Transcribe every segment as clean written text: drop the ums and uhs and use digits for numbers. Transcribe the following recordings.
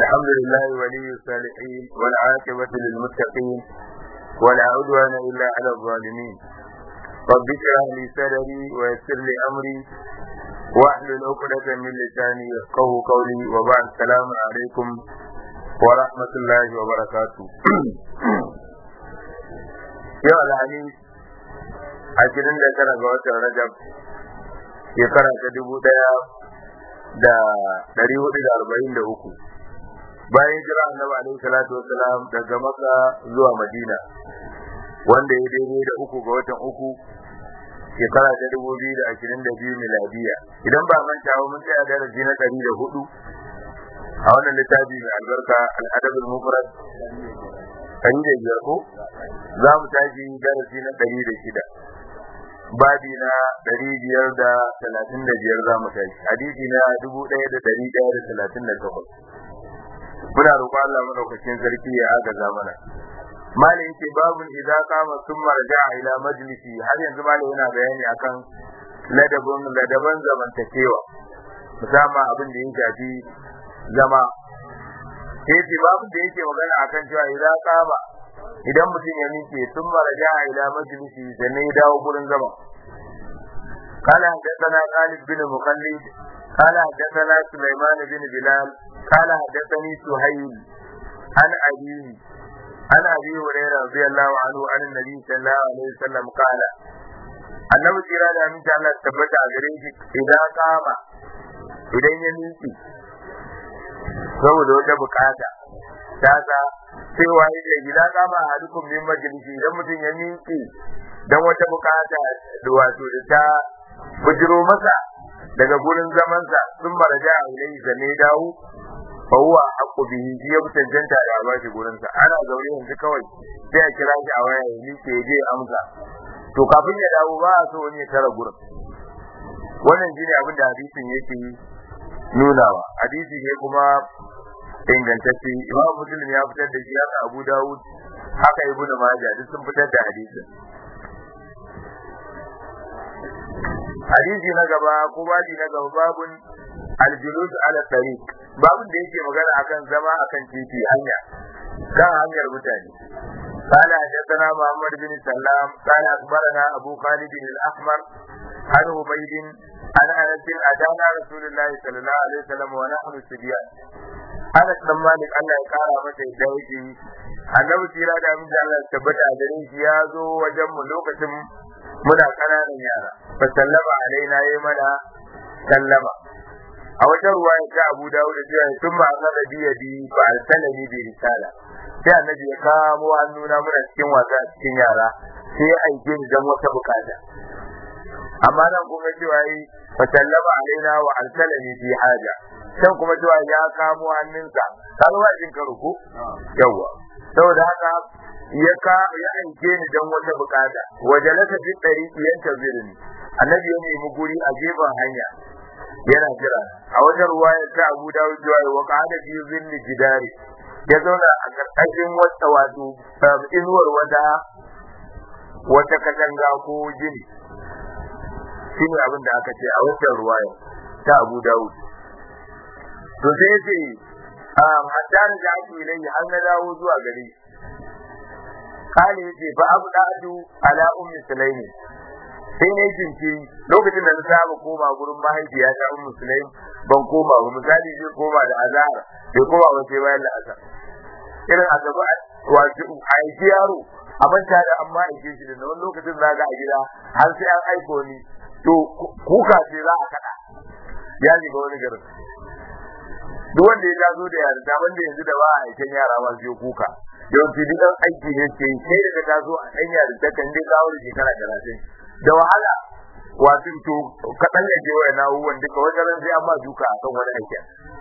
الحمد لله ولي الصالحين والعاقبة للمتقين ولا عدوان إلا على الظالمين. رب اشرح لي صدري ويسر لي أمري واحلل عقدة من لساني يفقهوا قولي وبعد السلام عليكم ورحمة الله وبركاته. يا الحديث 29 ga watan Rajab shekara ta 1443 bayan jira Annabi alaihi salatu wassalam daga Makka zuwa Madina, wanda ya daidai da 3 ga watan uku shekara ta 2022 miladiya. Idan ba manta ba mun tsaya darasi na 104 a wannan littafi mai albarka al-Adab al-Mufrad da biyar ko za mu tashi darasi na 106 babi na 535 za mu tashi hadisi na 1138. muna roƙon Allah madaukakin sarki ya agaza mana. Malai yake babun idza qama thumma raja'a ila majlisi, har yanzu malai yana bayani akan ladaban zamantakewa, musamman abin da ya shafi zama. Sai babu da yake magana akan cewa idza qama, idan mutum ya miƙe thumma raja'a ila majlisi sannan ya dawo gurin zama. قال حدثنا خالد بن مخلد قال حدثنا سليمان بن بلال قال حدثني سهيل عن أبيه عن أبي هريرة رضي الله عنه عن النبي صلى الله عليه وسلم قال أنه ترى من جعل الثبت أجريه إذا قام إذا يميكي saboda wata bukata ta sa cewa idan kama a dukkan min majalisi, idan mutum ya miƙe dan wata bukata da wato da ta bujiro masa daga gurin zamansa sun maraja a ilai da ne dawo fa huwa aqu bihi ya mutunta da ba shi gurin sa. Ana zaune yanzu kawai sai a kira shi a waya ya miƙe je amsa, to kafin ya dawo ba a so wani ya tara gurin. Wannan shine abin da hadisin yake nunawa. Hadisi ne kuma ingantacce. Imam Muslim ya fitar da shi, haka Abu Dawud, haka Ibn Majah duk sun fitar da hadisin. Hadisi na gaba ko babi na gaba babun aljulus ala tariq, babun da yake magana akan zama akan titi, kan hanyar mutane. قال حدثنا محمد بن سلام قال اخبرنا ابو خالد الاحمر عن عبيد عن انس اتانا رسول الله صلى الله عليه وسلم ونحن صبيان. Anas dan Malik Allah ya kara masa yake Annabi tira da min Allah tabbata a gare shi ya zo wajen mu lokacin muna kananan yara, fa sallama alaina yayi mana sallama. A wajen ruwaya ta Abu Dawud da cewa thumma akhadha bi yadi fa arsalani bi risala, sai Annabi ya kamo hannuna muna cikin wasa cikin yara, sai ya aike ni dan wata bukata. Amma nan kuma cewa yi fa sallama alaina wa arsalani bi haja, can kuma cewa ya kamo hannunsa, kan wajin karo ko yawa. Saboda haka ya aike ni dan wata bukata. Wajalasa fi tariqi yantazirni, Annabi ya nemi guri a gefen hanya yana jira. A wajen ruwaya ta Abu Dawud cewa wa qada fi zilli jidari, ya zauna a karkashin wata wato inuwar wata katanga ko gini. Shine abin da aka ce a wajen ruwaya ta Abu Dawud. To sai ce hatta da ake ilai har na dawo zuwa gari. Kale yace fa abda'atu ala ummi sulaimi, sai ne jinki lokacin da na saba koma gurin mahaifiya ta ummu sulaim ban koma ba. Misali zai koma da azhar, bai koma ba sai bayan la'asar. Irin azaba wato aiki yaro a manta da amma aike shi da wani lokacin zaga a gida har sai an aiko ni, to kuka ce za a kada ya shiga wani garin. Duk wanda ya taso da yara da wanda yanzu da ba a aikin yara ma sai kuka, yawanci duk dan aiki ne ke sai da ka taso a dan yara da kan dai kawo shekara 30 da wahala. Wato to kadan ya je waya nawo wanda duka wajen sai amma duka akan wani aiki.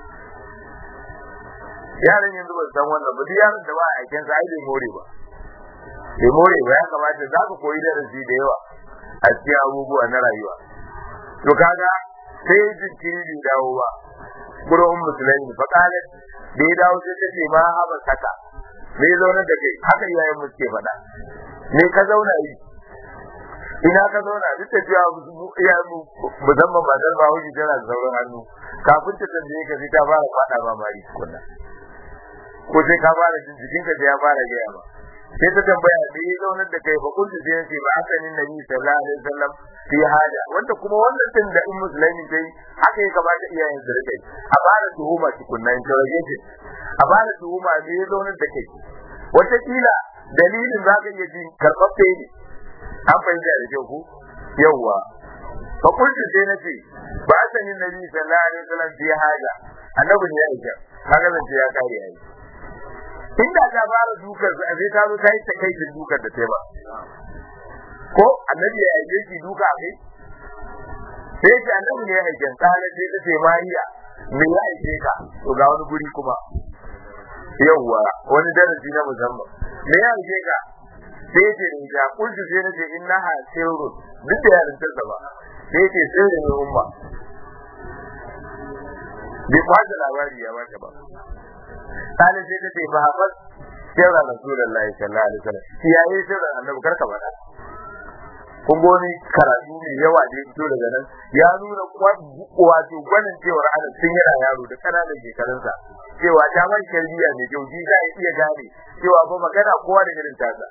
Yaran yanzu ba san wannan ba, yaran da ba a aikin sa ai bai more ba. Bai more ba, ya kamata za ka koyi darasi da yawa a cikin abubuwa na rayuwa. To kaga sai jinkiri da dawo ba gurin musulmi fa kalet da ya dawo sai tace ma haba saka me zauna da kai, haka iyayen mu suke faɗa. Me ka zauna yi, ina ka zauna? Duk da cewa iyayen mu musamman ba dan ba wuce tana da sauran hannu, kafin ta tambaye ka sai ta fara faɗa ba mari kunna. ko sai ka fara jin jikinka sai ya fara gaya ba sai ta tambaya da ya zaunar da kai fa kuntu sai yace ba asanin nabi sallallahu alaihi wasallam fi hada wanda kuma wannan din da in musulmi dai haka ya kamata iyayen su rike a fara tuhuma tukunna interrogation a fara tuhuma da ya zaunar da kai wata kila dalilin za ka iya ji karɓaɓɓe ne an fahimta da kyau ko yawwa fa kuntu sai nace ba asanin nabi sallallahu alaihi wasallam fi hada annabi ne ya aika kaga zan ce ya kare yayi inda ta fara dukar a sai ta zo ta yi takaicin dukar da ta ba ko annabi ya aike ki duka kai sai ce annabi ne ya aike tsara sai ta ce mariya me ya aike ka to ga wani guri kuma yawwa wani darasi na musamman me ya aike ka sai ce ni da kullu sai na ce innaha sirru duk da yarin ta ba sai ce sirri ne umma bai kwaje labari ya bata ba kana sai ta ce fa hafas sirra rasulullahi sallallahu alaihi wasallam yayi sirran annabi karka bada kun goni karatu mai yawa da fito daga nan ya nuna wato gwanin cewar adam sun yana yaro da kananan shekarunsa cewa ta man tarbiyya mai kyau ji za a iya gane cewa ko magana kowa da irin tasa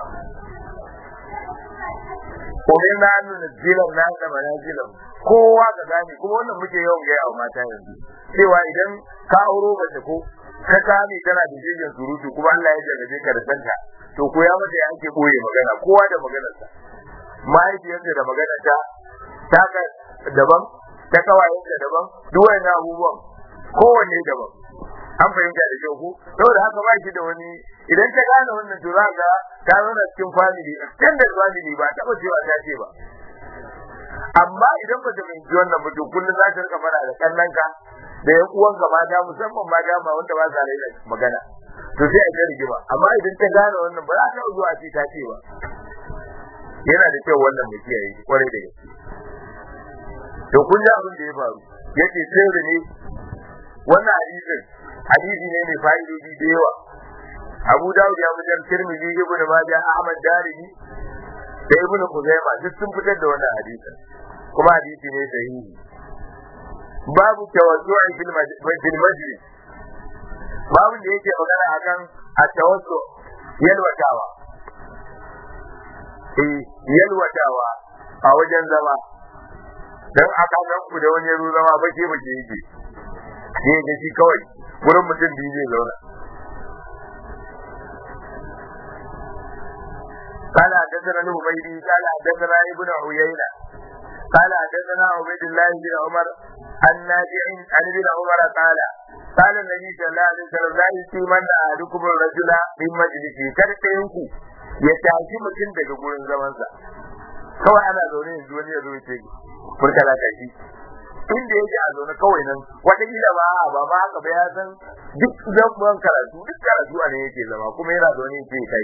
ko ne na nuna jilan na da manajilan kowa ka gane kuma wannan muke yawan gaya wa mata yanzu cewa idan ka auro mace ko ka kame tana da jirgin surutu kuma Allah ya jarrabe ka da santa to ko ya mata ake koye magana kowa da maganarsa mahaifiyarsa da maganarta ta ka daban ta kawayenta daban duk wani abubuwan kowanne daban an fahimta da kyau ko saboda haka ba shi da wani idan ta gane wannan to za ka ta zauna cikin family extended family ba taɓa cewa ta ce ba amma idan ba ta fahimci wannan mutum kullum za ta rika fara da kannanka da yan uwanka mata musamman mata ma wanda ba sa raina magana to sai a ga rigima amma idan ta gane wannan ba za ta zuwa a ce ta ce ba yana da kyau wannan mu kiyaye kwarai da gaske to kun ji abin da ya faru yace sai da ne wannan hadisi ne mai fa'idodi da yawa Abu Dawud ya fitar, Tirmidhi, Ibn Majah, Ahmad Darimi da Ibn Khuzaimah duk sun fitar da wannan hadisin kuma hadisi ne sahihi babu tawassu'i fil majlis babu da yake magana akan at-tawassu yalwatawa yalwatawa a wajen zama dan aka san ku da wani yaro zama bace yake sai ga shi kawai gurin mutum biyu zai zauna قال حدثنا الهبيدي قال حدثنا ابن عيينة قال حدثنا عبيد الله بن عمر عن نافع عن ابن عمر قال النبي صلى الله عليه وسلم لا يسيمن أحدكم الرجل من مجلسه kada ɗayanku ya tashi mutum daga gurin zamansa kawai ana zaune yanzu wani ya zo ya ce furkala tashi inda yake a zaune kawai nan wataƙila ba ma haka ba ya san duk zaman karatu a ne yake zama kuma yana zaune yake kai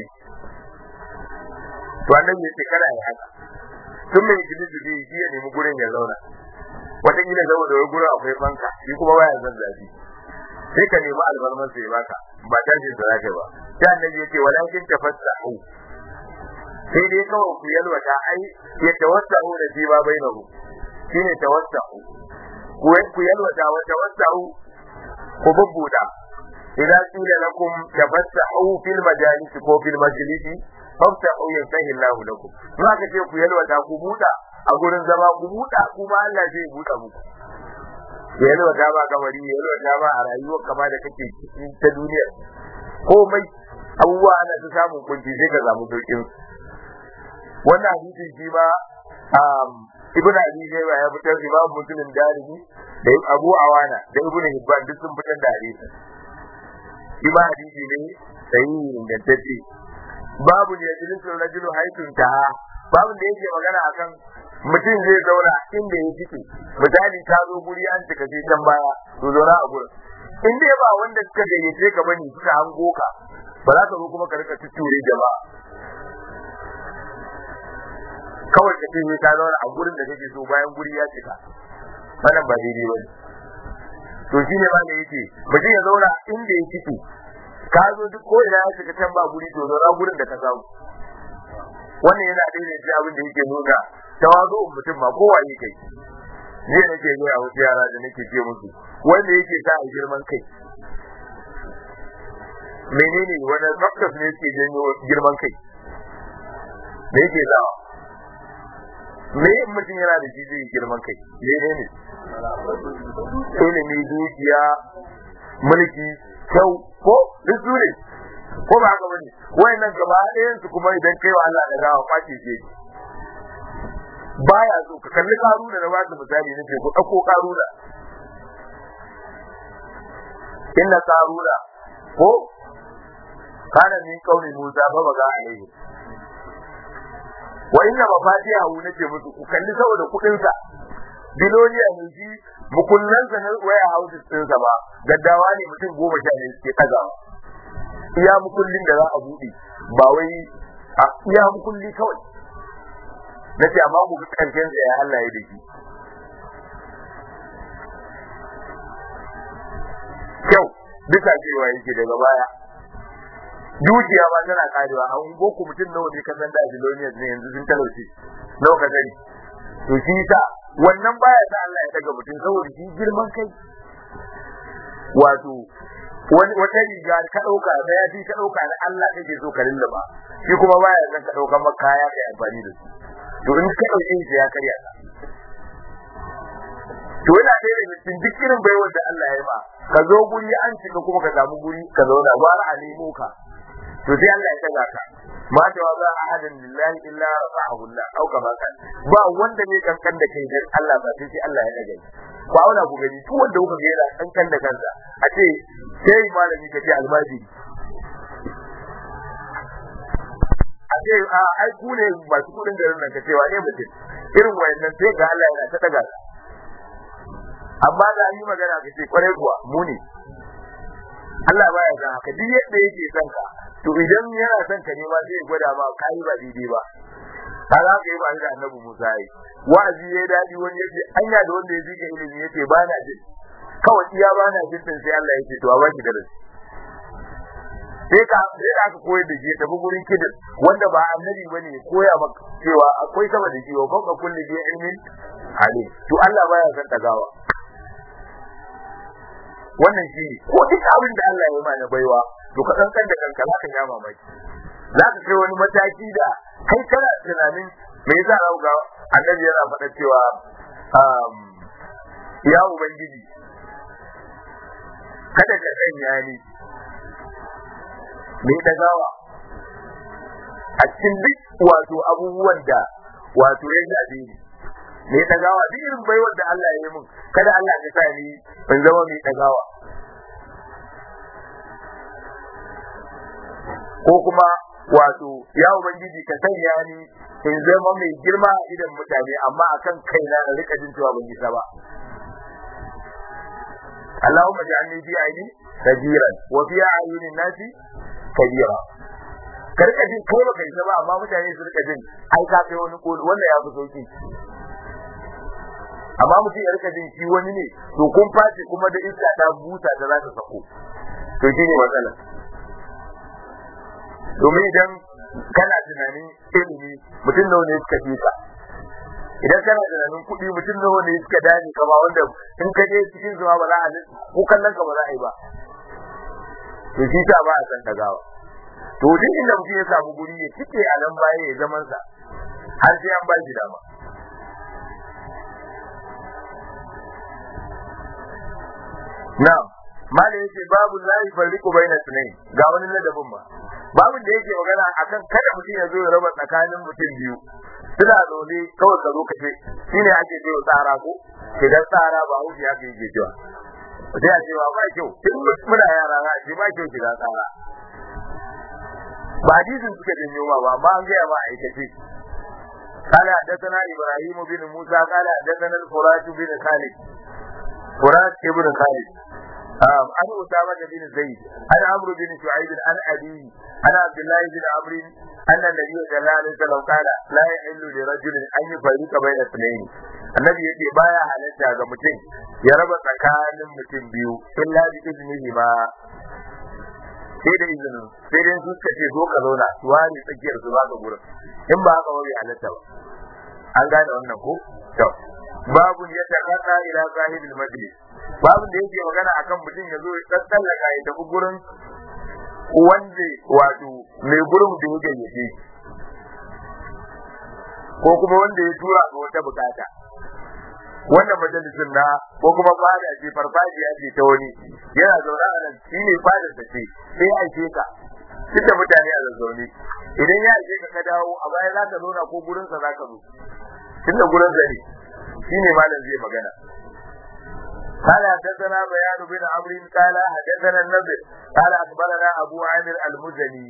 to annabi yace kada ya haka tun mai gidi da shi ya nemi gurin ya zauna wataƙila saboda wai gurin akwai fanka shi kuma baya zan zafi sai ka nemi albarman sai baka ba tashin da zaka ba sai annabi yace walakin tafassahu sai dai kawai ku yalwata ai ya tawassahu da shi ba bainahu shine tawassahu ku yalwata wa tawassahu ku bubbuda idan qila lakum tafassahu fil majalis ko fil majlisi faftahu yantahi Allahu lakum ma ka ce ku yalwata ku buda a gurin zama ku buda kuma Allah zai buda muku yalwata ba kamari yalwata ba a rayuwar kama da kake cikin ta duniya komai abubuwa ana ta samun kunci sai ka samu saukin wannan hadisin shi ba Ibn Abi Shayba ya fitar Imam Muslim Darimi da Abu Awana da Ibn Hibban duk sun fitar da hadisin shi ba hadisi ne sahihi ingantacce babu ne jilisun rajulu haitun taha babu da yake magana akan mutum zai zauna inda ya fike misali ta zo guri an cika je can baya to zauna a gurin in dai ba wanda suka gayyace ka bane suka hango ka ba za ka zo kuma ka rika tutture jama'a kawai ka ce ka zauna a gurin da kake so bayan guri ya cika wannan ba daidai bane to shine ba da yake mutum ya zauna inda ya fike ka zo duk ko ina ya shiga can ba guri to zauna gurin da ka samu wannan yana daidai abin da yake nuna tawazu mutum ma kowa yake ne nake ga wasu yara da nake ce musu wanda yake sa a girman kai menene wani factors ne ke janyo girman kai me yake zawa me mutum yana da shi zai girman kai menene ilimi dukiya mulki kyau ko duk su ne ko ba haka bane wayannan gaba ɗayan su kuma idan kai wa Allah da gawa kwace ce baya so ka kalli Karuna da wasu misali nake ko dauko Karuna inna Karuna ko kana min kauli Musa fa baga alaihi wa inna mafatihahu nake musu ku kalli saboda kudin sa biloniya ne shi mukullan sa na waya houses din sa ba gaddawa ne mutum 10 ne suke tagawa iya mukullin da za a bude ba wai a iya mukulli kawai nace amma ku karshen sa ya Allah ya dake kyau bisa cewa yake daga baya dukiya ba tana karewa a ungoku mutum nawa ne kan da biloniya ne yanzu sun talauce nawa ka gani to shi ta wannan baya da Allah ya daga mutum saboda shi girman kai wato wata riga ka dauka da ya ji ka dauka da Allah kake so ka lallaba shi kuma baya zan ka dauka maka kaya kai amfani da su to in ka dauke shi ya karya ka to yana da cikin duk irin baiwar da Allah ya yi ba ka zo guri an cika kuma ka samu guri ka zauna ba a nemo ka to sai Allah ya taga ka ma ta wa za ahadin lillahi illa rafa'ahu Allah au kama kan ba wanda ne kankan da kai dan Allah ba sai Allah ya daga shi ko auna ku gani duk wanda kuka ga yana kankan da kansa a ce sai malami ka ce almajiri a ce ai ku ne masu kudin garin nan ka ce wa ne mutum irin wayannan sai ga Allah yana ta daga amma da yi magana ka ce kwarai kuwa mu ne Allah baya san haka duk yadda yake son ka to idan yana son ka ne ma zai gwada ma kai ba daidai ba kaza ka yi ba da Annabi Musa yi wa'azi ya dadi wani yace anya da wanda ya ji ka ilimi yace ba na jin kawai iya ba na jin sai Allah yake to a baki darasi sai aka koyar da shi tafi gurin kidin wanda ba annabi bane ya koya maka cewa akwai sama da shi wa fawqa kulli bi ilmin alim to Allah baya san tagawa wannan shi ko duk abin da Allah ya mana baiwa to ka san da kanka za ka yama mai za ka kai wani mataki da kai kana tunanin me yasa ga annabi yana faɗa cewa ya ubangiji kada ka sanya ni me dagawa a cikin duk wato abubuwan da wato ya shafe ni me dagawa duk irin baiwar da Allah ya yi min kada Allah ya sa ni in zama mai dagawa ko kuma wato ya ubangiji ka sanya ni in zama mai girma idan mutane amma akan kaina da rika jin cewa ban yi ta ba Allahumma ja'alni fi aini kabiran wa fi ayunin nasi kabira karka jin kai baka yi ba amma mutane su rika jin ai ka kai wani koli wannan ya fi sauki amma mutum ya rika jin shi wani ne to kun face kuma da iska ta buta da za ta sako to shine matsala domin idan kana tunanin ilimi mutum nawa ne suka fi ka idan kana tunanin kuɗi mutum nawa ne suka dani kama wanda in ka je cikin zuwa ba za a ko kallon ka ba za a yi ba to shi ta ba a san tagawa to duk inda mutum ya samu guri ya cike a nan baya ya zaman sa har sai an ba shi dama na'am malai yake babu lahi fariqu baina sunayn ga wani ladabin ba babun da yake magana akan kada mutum ya zo ya raba tsakanin mutum biyu suna zaune kawai ka zo ka ce shine ake cewa tsara ko idan tsara ba hauki haka yake cewa sai a cewa ba kyau tun muna yara na ce ba kyau shiga tsara ba hadisin suka janyo ba amma an gaya ma aikace قال حدثنا ابراهيم بن موسى قال حدثنا الفرات بن خالد فرات بن خالد عن أسامة بن زيد عن عمرو بن شعيب عن أبيه عن عبد الله بن عمرو أن النبي صلى الله عليه وسلم قال لا يحل لرجل أن يفرق بين اثنين النبي يجي بايا حالتا ga mutum ya raba tsakanin mutum biyu illa bi iznihi ma sai da izinin sai dai su suka ce zo ka zauna su wani tsakiyar su ba ka gurin in ba haka wani halatta ba an gane wannan ko to babu ya takata ila sahibil majlis babu da yake magana akan mutum ya zo ya tsallaka ya tafi gurin wanda wato mai gurin da ya gayyace ko kuma wanda ya tura ga wata bukata wannan majalisin na ko kuma fada ce farfajiya ce ta wani yana zaune a nan shi ne fadar ta ce sai aike ka tunda mutane a zazzaune idan ya aike ka dawo a baya za ka zauna ko gurinsa za ka zo tunda gurin zane shi ne malam zai magana قال حدثنا بيان بن عمرو قال حدثنا النضر قال اخبرنا ابو عامر المزني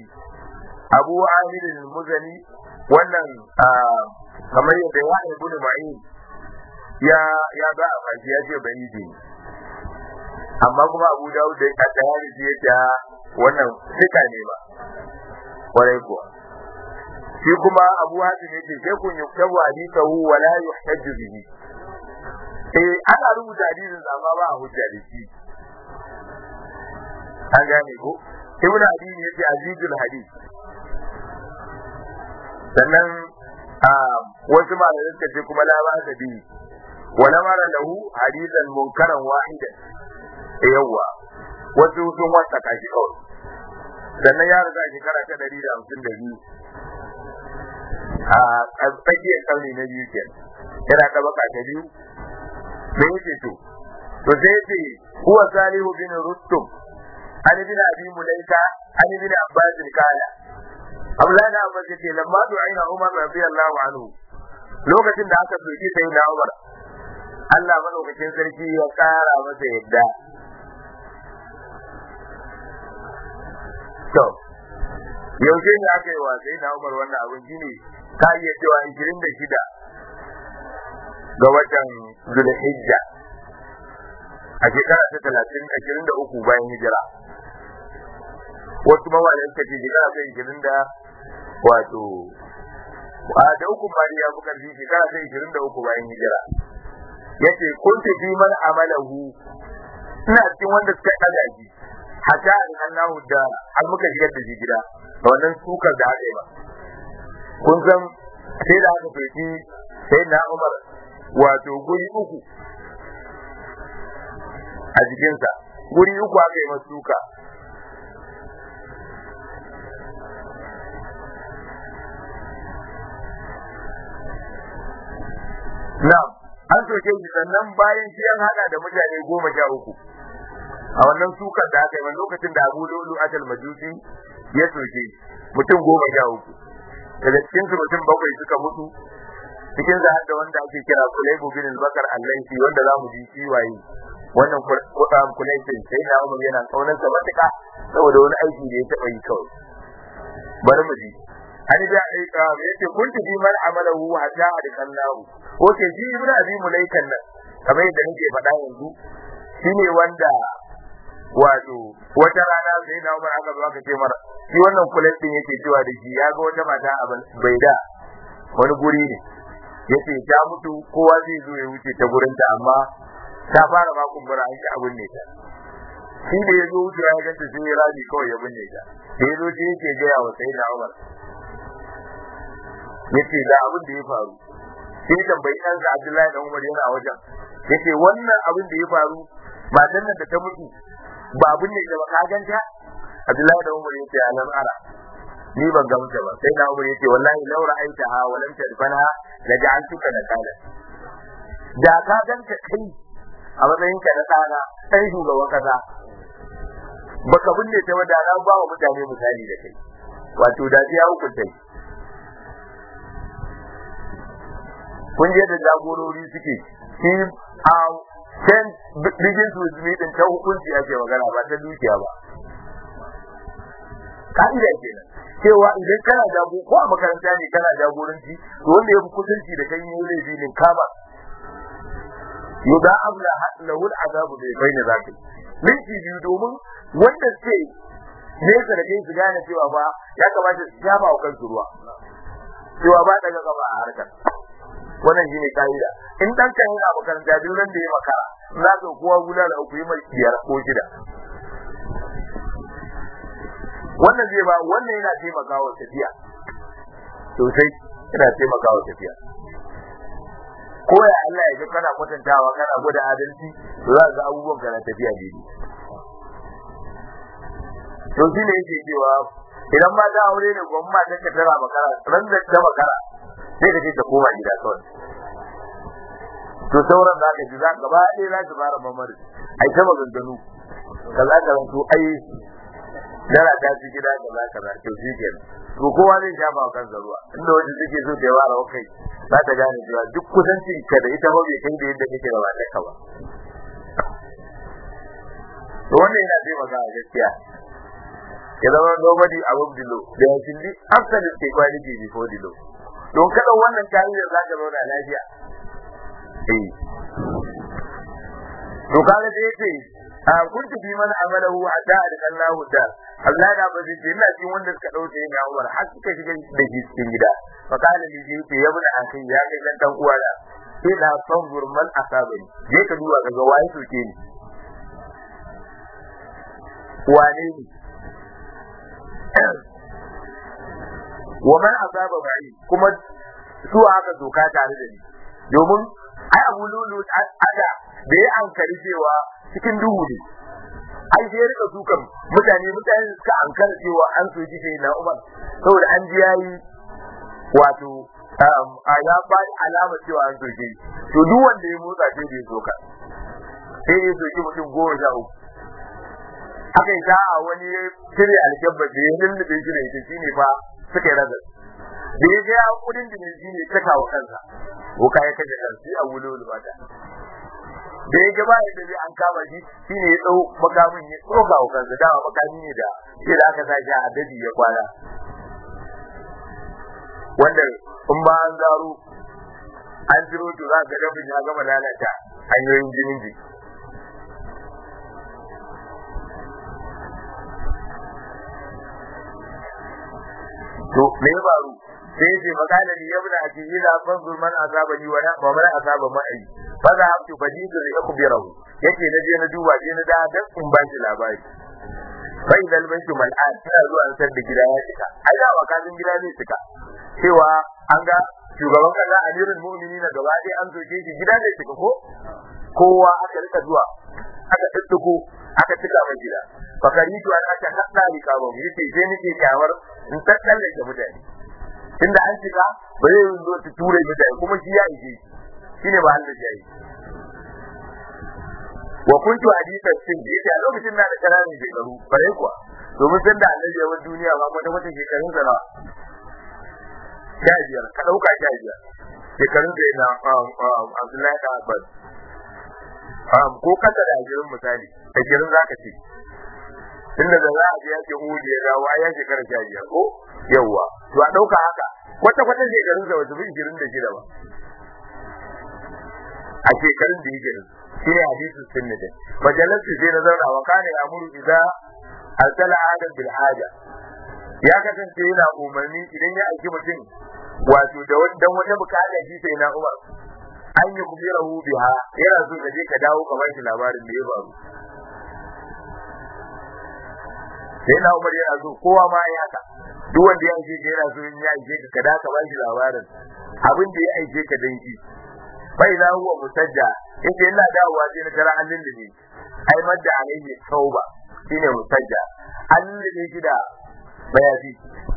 wannan kamar yadda ya ibn ma'in ya ga a fashi ya ce bai yi amma kuma abu dawud da ya tsaya ya ce wannan sika ne ba kwarai kuwa shi kuma abu hatim yake sai kun yuktabu hadithahu wa la yuhtaju bihi ana rubuta hadisin amma ba a hujja da shi an gane ko ibn hadis yace azizul hadis sannan wasu malamai suka ce kuma la ba ta bi wala mara lahu hadisan munkaran wahidan yawa wasu sun wasa kashi kawai sannan ya riga shekara ta 152 a tsakiyar karni na biyu kenan yana da baka ta biyu me yake to sai yace huwa salihu bin rustum an bin abi mulaika an bin abbas kala Abdullahi da Abbas yace lamma du'aina Umar radiyallahu anhu lokacin da aka soki sai da Umar Allah madaukakin sarki ya kara masa yadda to yaushe ne aka yi wa sai da Umar wannan abin shine ka iya cewa 26 ga watan Zulhijja a shekara ta 23 bayan hijira wasu mawalan suka ce shekara ta 20 da wato da uku bari ya fi karfi shekara ta 23 bayan hijira yace kun tafi man amalahu ina cikin wanda suka daga shi hatta Allahu da har muka shigar da shi gida da wannan sukar da aka yi ba kun san sai da aka fiti sai na Umar wato guri uku a jikinsa guri uku aka yi masu suka na'am an soke shi sannan bayan shi an hada da mutane 13 a wannan sukar da aka yi lokacin da Abu Lulu Atal Majusi ya soke mutum 13 daga cikin su mutum 7 suka mutu cikin za da wanda ake kira Kulaybu bin al-Bakar al-Laythi wanda za mu ji shi waye wannan Kulaybu sai na Umar yana kaunar sa matuka saboda wani aiki da ya taba yi kawai bari mu ji an da aika yace kun tafi man amalahu hatta adkallahu ko ke ji ibn abi mulaikan nan kamar yadda nake faɗa yanzu shine wanda wato wata rana sai na Umar aka zo aka ce mara shi wannan Kulaybu yake cewa da shi ya ga wata mata a Baida wani guri ne yace ta mutu kowa zai zo ya wuce ta gurin ta amma ta fara ma kumbura an ci abun ne ta shi da yazo wuce ya ganta sai ya rabi kawai ya binne ta da yazo sai yake ga yawa sai da Umar yace da abin da ya faru sai tambayi dan sa Abdullahi da Umar yana a wajen yace wannan abin da ya faru matan nan da ta mutu ba abin ne da ba ka ganta Abdullahi da Umar yace alam ara ni ban ga mutum ba sai da Umar yace wallahi law ra'aitaha wa lam tadfana la ja'altuka nakala da ka ganta kai a matsayin ka na tsana sai shugaban kasa baka binne ta wada na ba wa mutane misali da kai wato da ya hukunta kun je da jagorori suke shi a can bigin su din ta hukunci ake magana ba ta dukiya ba ka'ida kenan cewa idan kana jago ko a makaranta ne kana jagoranci to wanda ya fi kusanci da kai ne laifi ne kama yuda abla lahul azabu bai bayyana zaki minti biyu domin wanda sai ne da kai su gane cewa ba ya kamata su jaba wa kansu ruwa cewa ba daga gaba a harkar wannan shine kaida in dan kan yana makaranta duk ran da ya makara za ka kowa gula da uku yi mai 5 ko 6 wannan zai ba wannan yana taimakawa tafiya sosai yana taimakawa tafiya ko ya Allah ya ji kana kwatantawa kana gwada adalci to za ga abubuwan kana tafiya daidai to shi ne yake cewa idan ma ta aure ne gwamma ta ka tara makara ran da ta makara sai ka ce ta koma gida kawai to sauran za ka ji za gaba ɗaya za ka fara mamari ai ta maganganu kaza kaza to ai dara ta ci gida kaza kaza to shi kenan to kowa zai shafa wa kansa ruwa inda wanda take so ta wara kai za ta gane cewa duk kusancin ka da ita ba bai kai da yadda kake da wata ka ba to wannan yana taimakawa gaskiya ya zama nobody above the law da ya shindi after the equality before the law don kada wannan tarihi za ka zauna lafiya to kaga da yake kuntu bi man amalahu hatta adkallahu da Allah da ba zai ina cikin wanda suka dauke ni Umar har suka shiga da shi cikin gida fa kana ni ce ya bada akai ya kai dan uwa da sai da fanzur man asabani je ka duba ga waye soke ni wane ne wa man asaba bai kuma su aka doka tare da ni domin ai Abu Lulu ada da ya ankari cewa cikin duhu ne ai sai rika dukan mutane suka ankara cewa an soki sai na Umar saboda an ji yayi wato ya ba alama cewa an soke to duk wanda ya motsa sai da soka sai ya soki mutum 13 aka yi a wani shirya alkabba da ya lullube shi da ita shine fa suka yi razar da ya ga kudin da shi ne ta kawo kansa ko kai kaje kansa a wululu bata da ya ga ba yadda zai an kama shi shine ya dau makamin ya tsoka wa kansa da makami ne da sai da aka sashi a dadi ya kwana wanda in ba an zaro an jiro to za ka ga ya gama lalata hanyoyin jinin jiki to me ya faru sai ce makala ni yabna ati ila fanzur man azabani wa man azaba ma'i fa za habtu badidu ya kubirahu yace na je na duba je na da in ba shi labari bai dal banki mal'an ina zuwa an san da gida ya cika ai da wakazin gida ne cika cewa an ga shugaban kaza amirul mu'minin gaba dai an soke shi gida ne cika ko kowa aka rika zuwa aka tsittuko aka cika mai gida fakaritu an aka hada rikabo yace sai nake kyawar in tattalle da mutane tunda an shiga ba zai zo su ture mutane kuma shi ya ije shine ba Allah ya yi wa kuntu haditha sin yace a lokacin na da karami shekaru bare kuwa domin san da Allah ya wa duniya ba kuma wata shekarun sa nawa jajiyar ka dauka jajiyar shekarun da na Abdullahi da Abbas ko kasa da ajirin misali ajirin zaka ce tunda da za a je yake hudu ya dawo ya shekara 15 ko yawa to a dauka haka kwata shekarun sa wasu 26 ba a shekarun da yake shi ne hadisin sunnah majalatu sai na zauna wa kana ya'muru idza arsala adam bil haja ya kasance yana umarni idan ya aiki mutum wato da dan wata bukata shi sai na Umar an yi kubirahu biha yana so ka je ka dawo ka bar shi labarin da ya faru sai na Umar yana so kowa ma ya haka duk wanda ya aike ka yana so in ya aike ka da ka ba shi labarin abin da ya aike ka dan shi bai da huwa musajja yace ina dawowa sai na tara hannun da ne ai madda alaihi tauba shine musajja hannun da shi da bayafi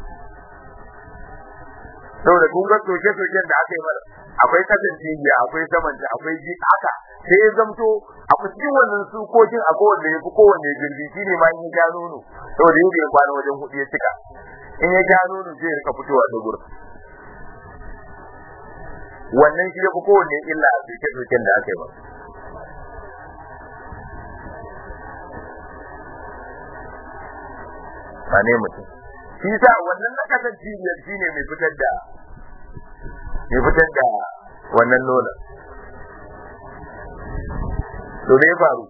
saboda kun ga soke-soken da aka yi mara akwai kasancewa akwai samanta akwai ji haka sai ya zamto a cikin wannan sukokin a kowanne ya fi kowanne jirgi shi ne ma in ya ja nono saboda yau ya kwana wajen 4 ya cika in ya ja nono zai rika fitowa da gurin wannan shi ya fi kowanne illa a soke-soken da aka yi mara ba ne mutum shi sa wannan na kasancewar shi ne mai fitar da wannan nonon to ne faru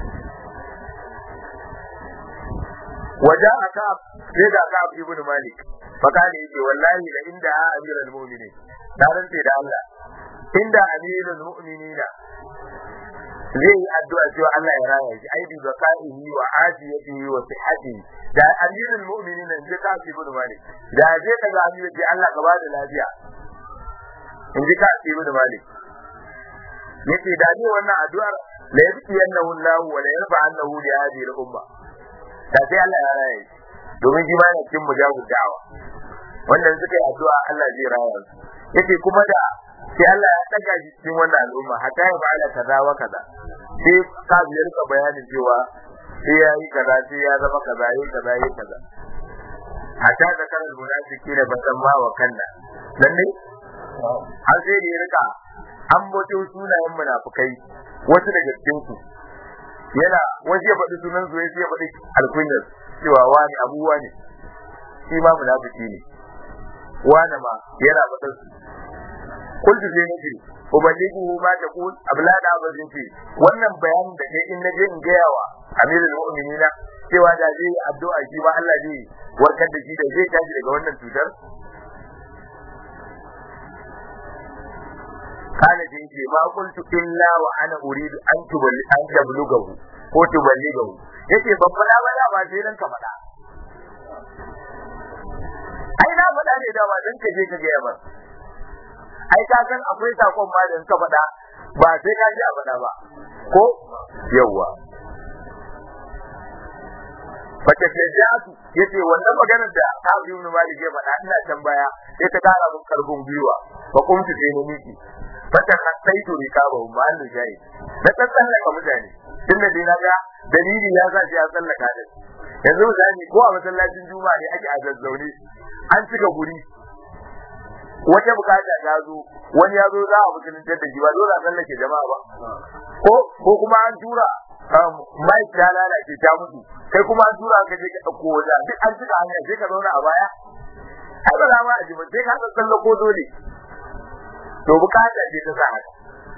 wajen aka sai da aka ibn malik fakani yake wallahi la inda amirul mu'minin da rantsi da Allah inda amirul mu'minina zai yi addu'a cewa Allah ya raya shi ai bi zakaihi wa afiyatihi wa sihhatihi da amirul mu'minina zai ka ibn malik da zai kaga amir ce Allah ka bada lafiya in ji ka ibn malik yace da ni wannan addu'ar la yabti annahu Allah wa la yarfa annahu li hadhihi al-umma da sai Allah ya raye domin shi ma yana cikin mujabud da'awa wanda suka yi addu'a Allah zai raya su yace kuma da sai Allah ya daga shi cikin wannan al'umma hatta ya ba'ala kaza wa kaza sai ka biyar ka bayanin cewa sai ya yi kaza sai ya zama kaza yi kaza yi kaza hatta da kan munafiki da basan ma wa kanna dan ne har sai da ya rika an bote sunayen munafikai wasu daga cikin su yana wasu ya faɗi sunan su ya faɗi alkunyar cewa wani abuwa ne shi ma munafiki ne wani ma yana faɗin su kullu sai nake uballigu ma ta kun ablada abin ce wannan bayanin da kai in naje in ga yawa amirul mu'minina cewa da zai addu'a shi ba Allah zai warkar da shi da zai tashi daga wannan cutar kana da yake ma kuntu illa wa ana uridu an tablugahu ko tuballigahu yace ban fada ba sai dan ka fada ai na fada ne da ba dan ka je ka ga yabar ai ka san akwai sakon ma da ka fada ba sai ka ji a fada ba ko yawa fata tajatu yace wannan maganar da Abu Ibn Malik ya faɗa ina tambaya sai ta kara mun karbun gwiwa fa kuntu sai ni miki fata kasaitu rikabu mallu jayi da tsallaka mutane tunda dai naga dalili ya sa shi a tsallaka da yanzu zani ko a masallacin juma'a ne ake a zazzaune an cika guri wata bukata ta zo wani ya zo za a mutunta da shi ba dole a tsallake jama'a ba ko kuma an tura mai ta lalace ta mutu kai kuma an tura ka je ka dauko waje duk an cika hanya sai ka zauna a baya ai ba za ma a ji ba sai ka tsallako dole to bukata ce ta sa haka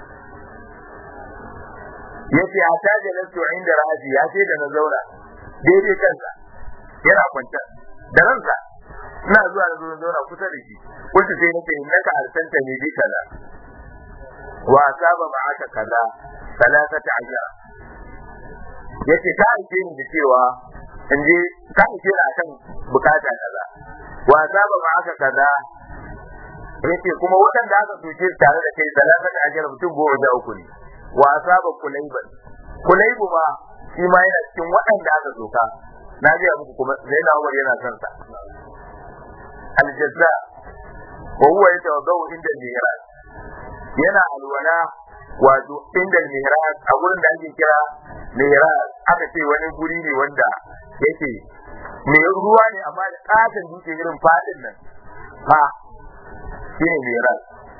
yace a taje na to inda rahaji ya ce da na zauna daidai kansa yana kwanta da ransa ina zuwa da zauna kusa da shi kullu sai nake innaka arsanta ne bi kaza wa asaba ma'aka kaza salasata ajra yace ka aike ni da cewa in je ka aike ni akan bukata kaza wa asaba ma'aka kaza yace kuma wadanda aka soke tare da kai salasata ajra mutum goma da uku ne wa asaba kulaybu ma shi ma yana cikin wadanda aka soka na ga muku kuma Zaina Umar yana son sa aljazza wa huwa yatawaddu inda al-mihraj yana alwala wato inda al-mihraj a gurin da ake kira mihraj aka ce wani guri ne wanda yake mai ruwa ne amma da katon dutse irin fadin nan ha shine mihraj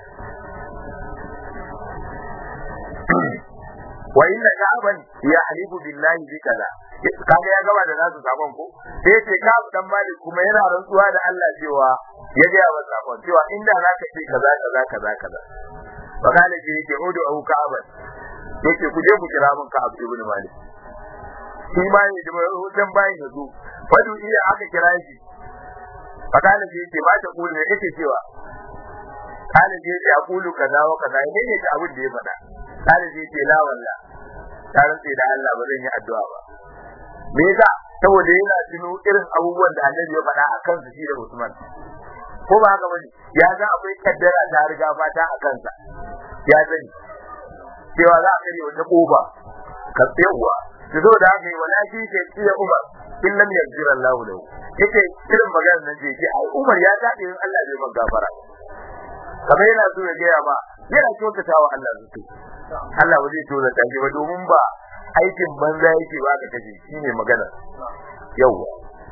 wa inna ka'ban yahlifu billahi bi kaza kaga ya gaba da nasu sabon ko sai ce ka dan malik kuma yana rantsuwa da Allah cewa ya ga wa sabon cewa inda zaka ce kaza bakale ji yake hudu au ka'ban yake ku je ku kira mun Ka'ab ibn Malik shi ma ne da hutan bayin da su fadu iya aka kira shi bakale ji yake ba ta kula ne yake cewa kale ji yake aqulu kaza wa kaza ne yake abin da ya faɗa kale ji yake la wallah ta rantsi da Allah ba zan yi addu'a ba me yasa saboda yana tuno irin abubuwan da Annabi ya faɗa akan su shi da Usman ko ba haka bane ya ga akwai kaddara ta riga fata a kansa ya sani cewa za a kare wata kofa ka tsewa to zo da haka wala shi ke iya Umar in lam yaghfir Allah lahu yake irin maganar nan ce ai Umar ya dade in Allah bai maka gafara kamar yana so ya gaya ba yana kyautatawa Allah zuci Allah ba zai tura ta ba domin ba aikin banza yake ba ka kace shine magana yawa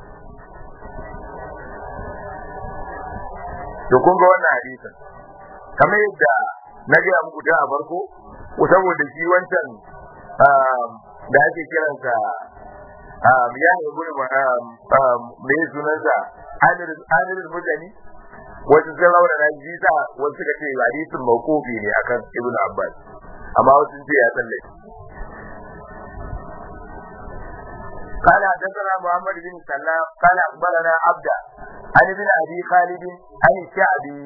to kun ga wannan hadisin kamar yadda na ga muku da a farko ko saboda shi wancan da ake kiransa ya ne gurin me sunansa Amir Mujani wasu sai laura na jisa wasu suka ce hadisin mawqufi ne akan Ibn Abbas amma wasu sun ce ya tsallake قال حدثنا محمد بن سلام قال اخبرنا عبده عن ابن ابي خالد عن الشعبي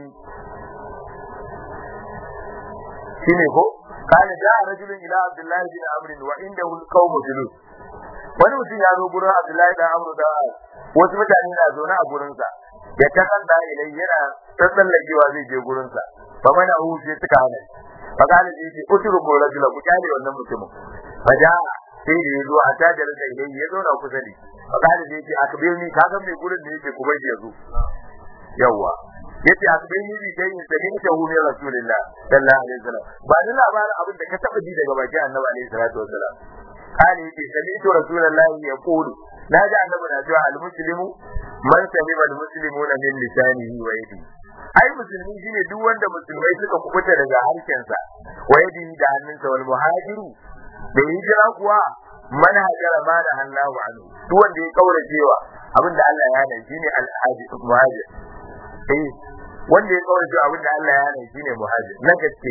شنو قال جاء رجل الى عبد الله بن عمرو وعنده القوم جلوس wani mutum ya zo gurin Abdullahi da Amru da wasu mutane na zaune a gurinsa ya takanda ilai yana tsallakewa zai je gurinsa fa mana hu sai suka hana fa kana ji uturu ko rajula ku kyale wannan mutumin fa ja sai da yazo a tajar da idan ya zauna kusa ne fakali da yake akbirni kaga mai gurin da yake kuma ya zo yawa yace akbirni bi dai sai ta hu ne rasulullah sallallahu alaihi wasallam ba ni labarin abin da ka taba ji daga baki annabi alaihi salatu wasallam kali yace sami'tu rasulullahi yaqulu na ji annabi na cewa al-muslimu man salima al-muslimuna min lisanihi wa yadihi ai musulmi shine duk wanda musulmai suka kubuta daga harshensa wa yadihi da hannunsa wal muhajiru da hijira kuwa man hajara ma da Allahu anhu duk wanda ya kaura cewa abinda Allah ya hana shine al-hajir muhajir wanda ya kaura cewa abinda Allah ya hana shine muhajir na gaske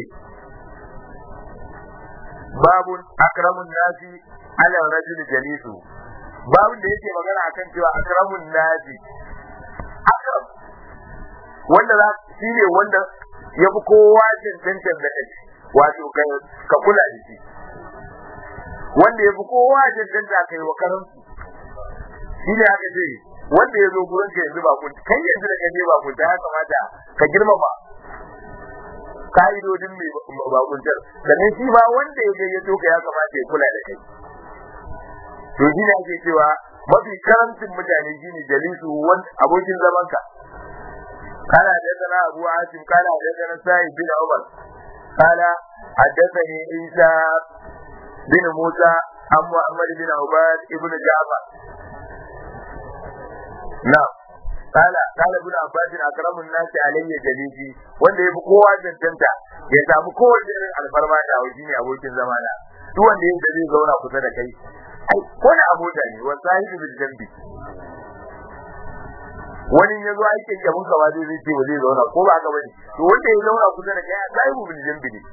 babun akramun nasi ala rajul jalisu babun da yake magana akan cewa akramun nasi akram wanda za shi ne wanda ya fi kowa cancantar da kai wato ka kula da shi wanda ya fi kowa cancanta kai wa karansu shi ne aka ce wanda ya zo gurin ka yanzu ba kun kai yanzu da kaje ba kun ta ya kamata ka girmama ka'idodin mai bakuntar sannan shi ba wanda ya gayyato ka ya kamata ya kula da kai to shi ne ake cewa mafi karamcin mutane shi ne jalisu abokin zamanka قال حدثنا أبو عاصم قال حدثنا سعيد بن عمر قال حدثني عيسى بن موسى عن محمد بن عباد بن جعفر نعم قال ابن عباس أكرم الناس علي جليسي wanda yafi kowa cancanta ya samu kowace irin alfarma da hauji ne abokin zamana duk wanda yake zai zauna kusa da kai ai ko da abota ne wa sahibi bil jambi wani ya zo aikin da mun gaba zai ce ba zai zauna ko ba haka bane to wanda ya zauna kusa da kai sai mu bin jambi ne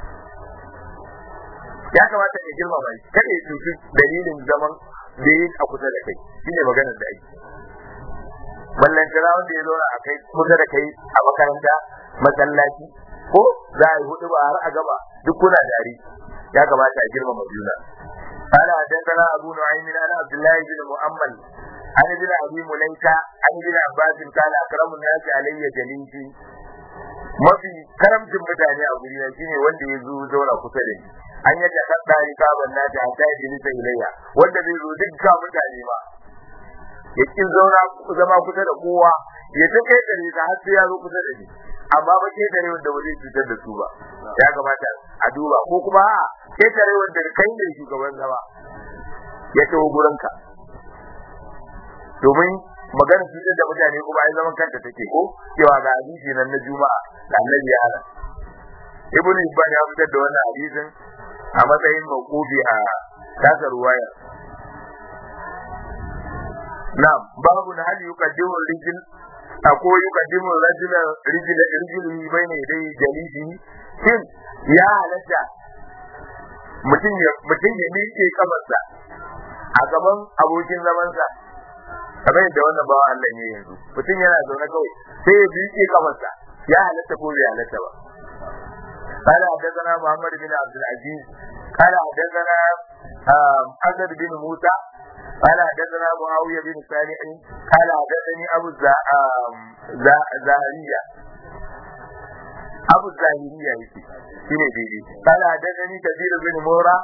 ya kamata ka girma bai kada ya tuki dalilin zaman da yake a kusa da kai shine maganar da ake ballan kira wanda ya zauna a kai kusa da kai a makaranta masallaci ko za a yi hudu ba har a gaba duk kuna dari ya kamata a girma juna قال حدثنا أبو نعيم عن عبد الله بن مؤمل عن ابن أبي مليكة عن ابن عباس قال أكرم الناس علي جليسي mafi karamcin mutane a guri na shine wanda ya zo zauna kusa da ni an yadda kadda ni kaban na ta ta yi ta ilayya wanda zai zo dukkan mutane ma ya kin zama kusa da kowa ya ta kai dare ta har sai ya zo kusa da ni amma ba ke dare wanda ba zai cutar da su ba ya kamata a duba ko kuma ke dare wanda kai ne shugaban zama ya tawo gurinka domin magana cutar da mutane kuma ai zaman kanta take ko cewa ga hadisi nan na juma'a da annabi ya hana ibnu hibban ya fitar da wannan hadisin a matsayin mawqufi a tasar ruwaya na'am babu na hali yuqaddimu rijil ko yuqaddimu rajula rijili bayna yaday jalisi shin ya halatta mutum ya miƙe kafarsa a gaban abokin zamansa kamar yadda wannan bawa Allah ne yanzu mutum yana zaune kawai sai ya miƙe kafarsa ya halatta ko bai halatta ba قال حدثنا محمد بن عبد العزيز قال حدثنا أسد بن موسى قال حدثنا معاوية بن صالح قال حدثني أبو الزاهرية قال حدثني كثير بن مورا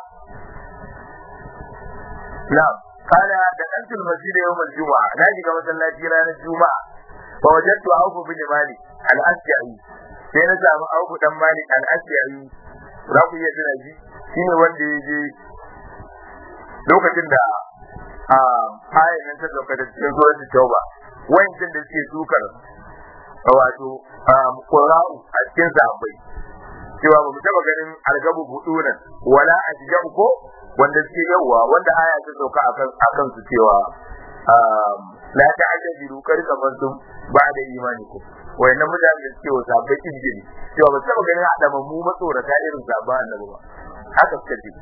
نعم قال دخلت المسجد يوم الجمعة ناجي كما صلى جيران الجمعة فوجدت عوف بن مالك الأشجعي sai na samu Auku dan Malik al-Ashari za ku iya jira shi shine wanda ya je lokacin da ayin nan ta dauka da cikin suratul Tauba wayancin da suke sukar wato Qur'ani a cikin sahabbai cewa ba mu taba ganin algabu budunan wala ajjabu ko wanda suke yawa wanda aya ta dauka akan su cewa la ta'ajjabu karkamantum ba da imani ko wayannan mutane da suke wasa bai injili cewa ba taba ganin adama mu matsorata irin sabon annabi ba haka suka ce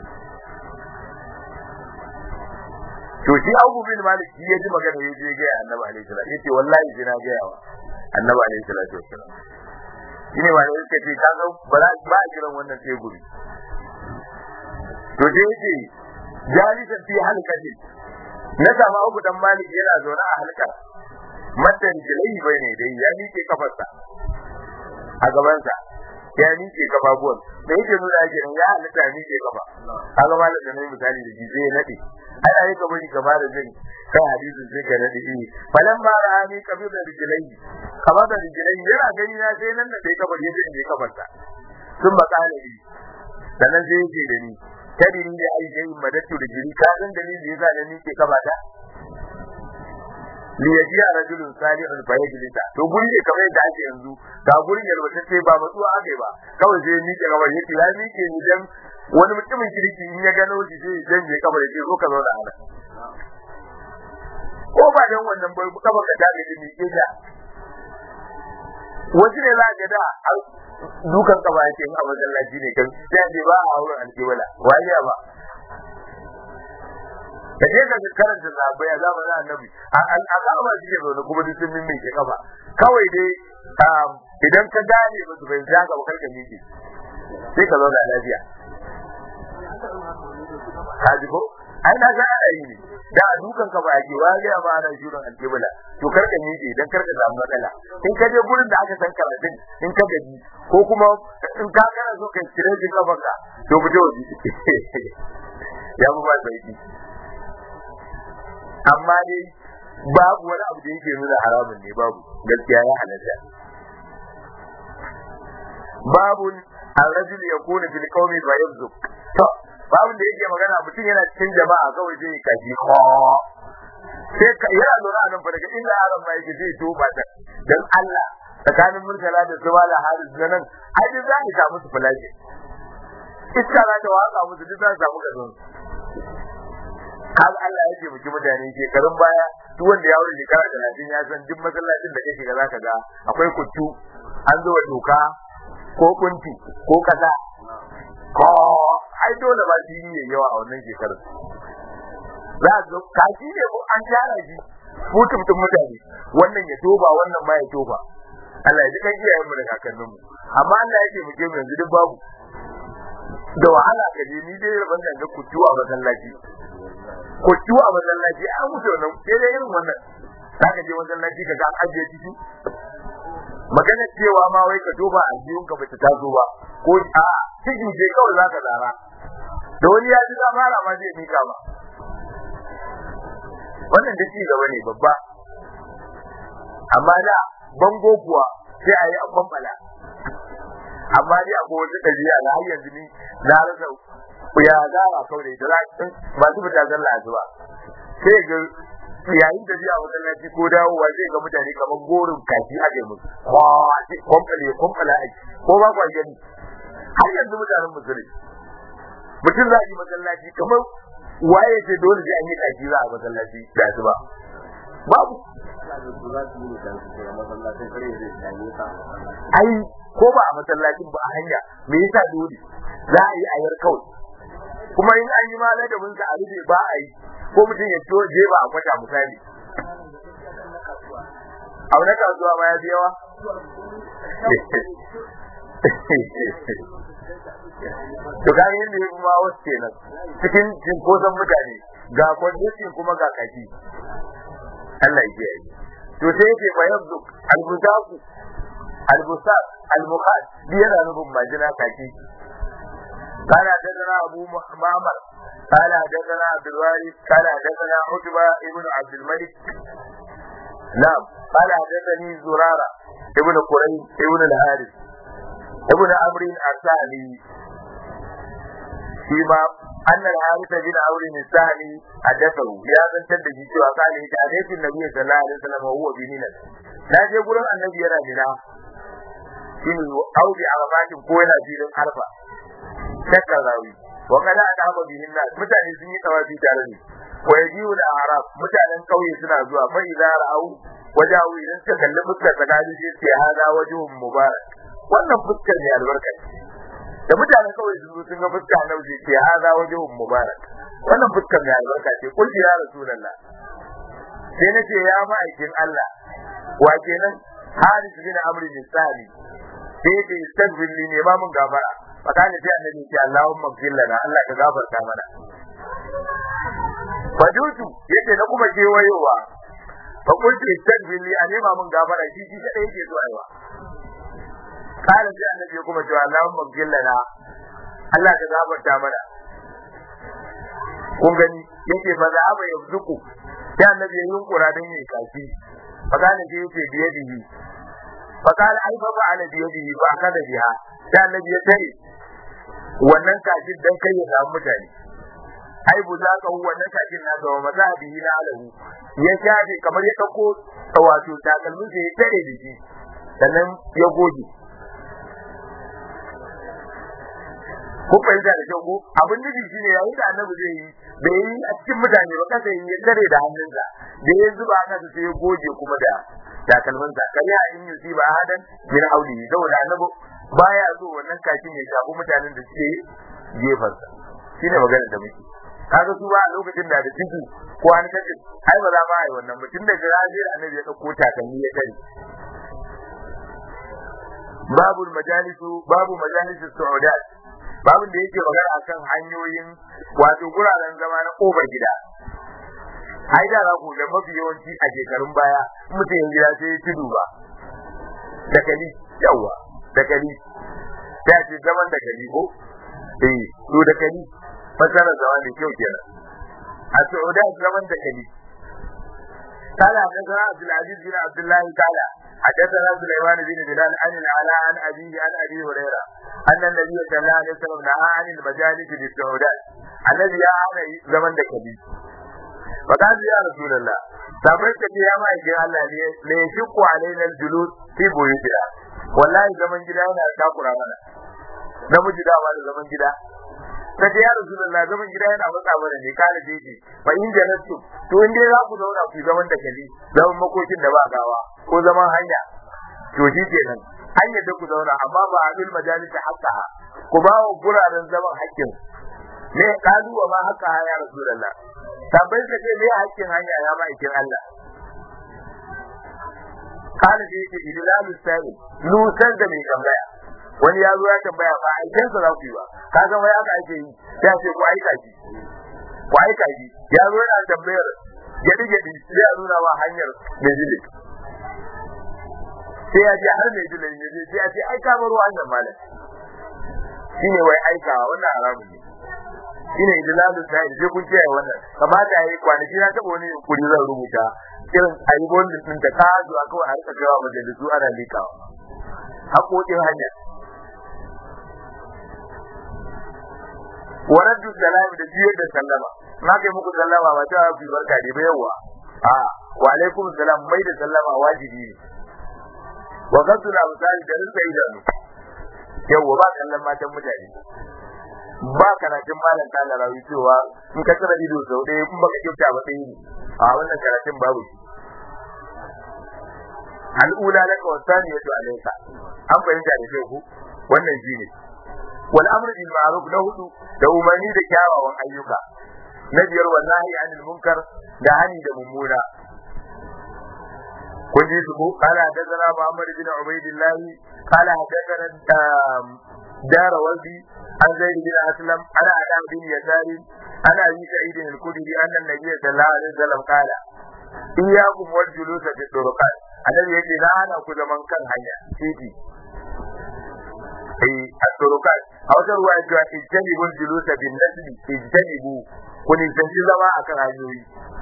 to shi Abu bin Malik shi yaji magana yaje ga annabi alaihi salatu yace wallahi sai na ga yawa annabi alaihi salatu wassalam shine wani yake ce kaga ba a kiran wannan sai guri to dai yace jalisan fi halqati na sama Abu dan Malik yana zaune a halka matan jilai bai ne dai ya miƙe kafarsa a gabansa ya miƙe kafafuwan da yake nuna yake ya halitta ya miƙe kafa kaga malam da nayi misali da shi sai ya nade ana yi kamar ka ba da jin kan hadisin sai ka nade falan ba ra'ani kabira rijlai kama da rijlai yana gani na sai nan da kai kabar yaje ne kafarta sun makale ni sannan sai yake da ni kadiri da ai sai madatu rijli ka san dalilin da yasa da miƙe kafata li yaji rajulun salihun fa yajlisa to guri ne kamar yadda ake yanzu ga gurin yalwata sai ba matsuwa ake ba kawai sai miƙe kamar yake ya miƙe ni dan wani mutumin kirki in ya gano shi sai dan je kamar yake zo ka zauna ana ko ba dan wannan bai kamar ka da ni miƙe da wasu ne za ga da dukan kaba yake in a masallaci ne kan sai ba a wurin alƙibla wani ba da je ka karanta sahabbai a zamanin annabi al'amma shi ke zaune kuma duk sun miƙe kafa kawai dai idan ka gane musu bai zaga ba karka miƙe sai ka zauna lafiya ka ji ko ai na ga yi ne da dukan ka ba ake wani ba ana shurin alƙibla to karka miƙe dan karka samu matsala in ka je gurin da aka san karatun in ka gaji ko kuma in ka kana so kai cire shi kafanka to mu je waje ya bu ba sauki amma dai babu wani abu da yake nuna haramun ne babu gaskiya ya halatta babun ar-rajul yakunu fil qawmi fa yabzuk to babun da yake magana mutum yana cikin jama'a kawai zai yi kaji sai ka yana lura nan fa daga inda haram ma yake zai to ba dan Allah tsakanin murtala da subala haris nan ai dai za mu samu su falaje iska za ta waka musu duk za su samu gazon kaga Allah ya ce miki mutane shekarun baya duk wanda ya wuce shekara 30 ya san duk masallacin da kake ga zaka ga akwai kuttu an zo doka ko kunti ko kaza ko ai dole ba shi ne yawa a wannan shekarun za ga kaji ne ko an gyara shi mutum mutane wannan ya toba wannan ma ya toba Allah ya ji kan iyayen mu da kakannin mu amma Allah ya ce muke mu yanzu duk babu da wahala ka je ni dai ban da kuttu a masallaci ko ciwo a masallaci an mutu wannan sai dai irin wannan zaka je masallaci ka ga an ajiye ciki magana cewa ma wai ka duba aljiyun ka bata taso ba ko a cikin je kawai zaka zara da wani ya ji da fara ma zai mika ba wannan da ci gaba ne babba amma da bango kuwa sai a yi a kwamfala amma dai akwai wata ɗabi'a na har yanzu ni na rasa ya zara kawai da masu fita sallah asuba sai ga yayin da biya masallaci ko dawowa zai ga mutane kamar gorin kaji a ga musu kwamfala aiki ko ba kwa gani har yanzu mutanen musulmi mutum za a yi masallaci kamar waye ce dole sai an yi kaji za a masallaci da asuba babu ai ko ba a masallacin ba a hanya me yasa dole za a yi ayar kawai kuma in an yi ma ladabin sa a rufe ba a yi ko mutum ya ciwo je ba a kwata misali a wani kasuwa ma ya fi yawa to ga yadda ya kuma wasu kenan cikin cinkoson mutane ga kwanjistin kuma ga kashi Allah ya yi to sai yake bayan duk albusaku albusak almuqad yana nufin majina kashi قال حدثنا أبو معمر قال حدثنا عبد الوارث قال حدثنا عتبة ابن عبد الملك نعم قال حدثني زرارة ابن قريب ابن الحارث ابن عمرو الثاني فيما أن الحارث بن عمرو الثاني حدثه يا من تدجي سوى قال حديث النبي صلى الله عليه وسلم وهو بمنى لا يقول النبي يرى بنا أو بعرفات كوينة في الحرفة shakkar rawi wa kada aka haɓa bihin nas mutane sun yi tawafi tare ne wa yajiu da arab mutanen kauye suna zuwa fa idza ra'au wajahu idan suka kalli fuskar tsakanin sai ce hada wajhun mubarak wannan fuskar ne albarka da mutanen kauye sun zo sun ga fuskar nan sai ce hada wajhun mubarak wannan fuskar ne albarka ce kul ya rasulullah sai nace ya ma'aikin Allah wa kenan Haris bin Amr bin Sa'id sai ce istaghfir li ne ma mun gafara fakani sai annabi ce Allahumma ighfir lana Allah ka gafarta mana fadutu yake na kuma kewayowa fa kuntu istaghfir li anema mun gafara shi kadai yake so aiwa kala sai annabi kuma cewa Allahumma ghfir lana Allah ka gafarta mana kun gani yake fa za ba yabzuku sai annabi ya yunkura dan yayi kafi fakana sai yake biyadihi fakala ai fa ala biyadihi fa kada biha sai annabi ya tare wannan kafin dan kai ya samu mutane ai bu za ka wannan kafin na ga mazabihi na alahu ya shafe kamar ya dauko wato takalmin sai ya tare da shi sannan ya goge ko fahimta da kyau ko abin da shi ne yayin da annabi zai yi bai yi a cikin mutane ba kasa yi ya tare da hannunsa da ya zuba aka sai ya goge kuma da takalminsa kai ya in yusi ba hadan min auli saboda annabi baya so wannan kafin ya shafi mutanen da suke gefansa shine maganar da muke kaga su ba a lokacin da ciki ko an kace ai ba za ma ai wannan mutum da jirajir annabi ya dauko takalmi ya tare babu majalisu su'udat babin da yake magana akan hanyoyin wato guraren zama na kofar gida ai da ku da mafi yawanci a shekarun baya mutum gida sai ya tudu ba dakali yawa dakali da ce zaman dakali ko to dakali fasara zaman da kyau kenan a su'udat zaman dakali قال حدثنا عبد العزيز بن عبد الله تعالى حدثنا سليمان بن بلال عن العلاء عن ابيه عن ابي هريره ان النبي صلى الله عليه وسلم نهى عن المجالس بالسعودات الذي يعاني زمن دكبي فقال يا رسول الله سابقت يا ما يجي الله لا يشق علينا الجلوس في بيوتنا والله زمن gida yana takura mana namiji da wani zaman gida kace ya rasulullah zaman gida yana matsa mana ne kare jeje fa in jalastu to inde za ku zauna ku zaman da kali zaman makokin da ba gawa ko zaman hanya to shi kenan hanya da ku zauna amma ba alil majalis hakka ku ba wa guraren zaman hakkin ne kalu wa ma hakka ya rasulullah tabbai kace me hakkin hanya ya ma hakkin Allah kana da yake ilalu sai nusan da mai tambaya wani ya zo ya tambaya ba aikin sa za ku yi ba kaga wai aka ake yi sai ce ku aika shi ya zo yana tambayar gadi sai ya nuna wa hanyar Mejili sai ya ji har Mejili ne sai ya ce ai ka baro hanyar malam shine wai aika wannan haramun ne shine idlalu sai sai kun ce wannan kamata yayi kwanaki na taba wani kuri zan rubuta irin ayi bondin din da ka zo kawai har ka jawa majalisu ana likawa haƙoƙin hanya waraddu salami da biyar da sallama na kai muku sallama ba ta fi barka ne ba yawa wa alaikum salam mai da sallama wajibi ne wa qaddu la misali da rinka idanu yawa ba kallon matan mutane ba karatun malam ta larawi cewa in ka tsara ido sau ɗaya in baka kyauta ba sai a wannan karatun babu al'ula laka wa saniyatu alayka an fahimta da kai ku wannan shine wal amru bil ma'ruf na hudu da umarni da kyawawan ayyuka na biyar wallahi anil munkar da hani da mummuna kun ji su ko kala hadathana Muhammad bin Ubaydillah kala hadathana Darawaldi an Zaid bin Aslam ana Adam bin Yasari ana Abi Sa'id al-Khudri anna an-nabiy sallallahu alaihi wasallam kala iyyakum wal julus fi turuqat annabi yake da ana ku zaman kan hanya titi at-turuqat a wata ruwa ya cewa ijtanibul julusa bin nasbi ijtanibu kun zanci zama akan hanyoyi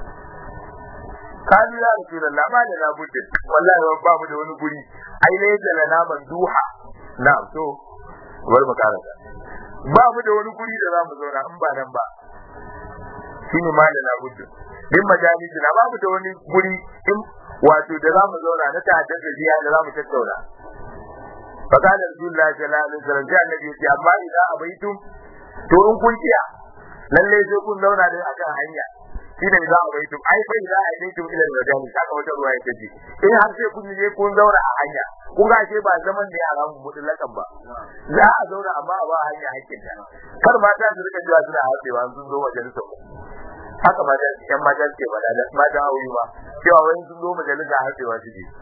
kaji ya rasulullah ma da labudin wallahi ba mu da wani guri ai ne da naman duha na so bar mu karanta ba mu da wani guri da zamu zauna in ba nan ba shine ma da labudin din majalisi na ba mu da wani guri in wato da zamu zauna na ta'addar da ziya da zamu tattauna فقال رسول الله صلى الله عليه وسلم جاء النبي يقول amma idan abaitum to in kun kiya lalle sai kun zauna da akan hanya shine idan abaitum ai fa idan abaitum ila al-majali saka wata ruwa yake ji in har sai kun je kun zauna a hanya kun ga ce ba zaman da yaran mu mutlakan ba za a zauna amma a ba hanya hakkin ta kar mata su rika jiwa suna hatsewa sun zo majalisa haka ba da yan mata ce ba da mata aure ba cewa wani sun zo majalisa hatsewa su je